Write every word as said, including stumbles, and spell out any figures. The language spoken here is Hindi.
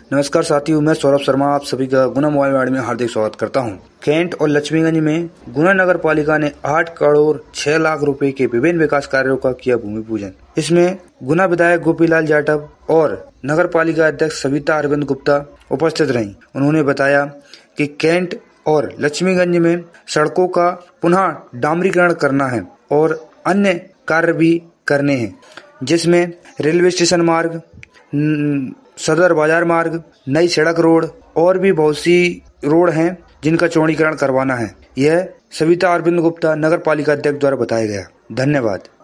नमस्कार साथियों, मैं सौरभ शर्मा आप सभी का गुना मोबाइल वार्ड में हार्दिक स्वागत करता हूं। कैंट और लक्ष्मीगंज में गुना नगर पालिका ने आठ करोड़ छह लाख रुपए के विभिन्न विकास कार्यों का किया भूमि पूजन। इसमें गुना विधायक गोपीलाल जाटव और नगर पालिका अध्यक्ष सविता अरविंद गुप्ता उपस्थित रहीं। उन्होंने बताया कि कैंट और लक्ष्मीगंज में सड़कों का पुनः डामरीकरण करना है और अन्य कार्य भी करने हैं, जिसमें रेलवे स्टेशन मार्ग, सदर बाजार मार्ग, नई सड़क रोड और भी बहुत सी रोड हैं जिनका चौड़ीकरण करवाना है। यह सविता अरविंद गुप्ता नगर पालिका अध्यक्ष द्वारा बताया गया। धन्यवाद।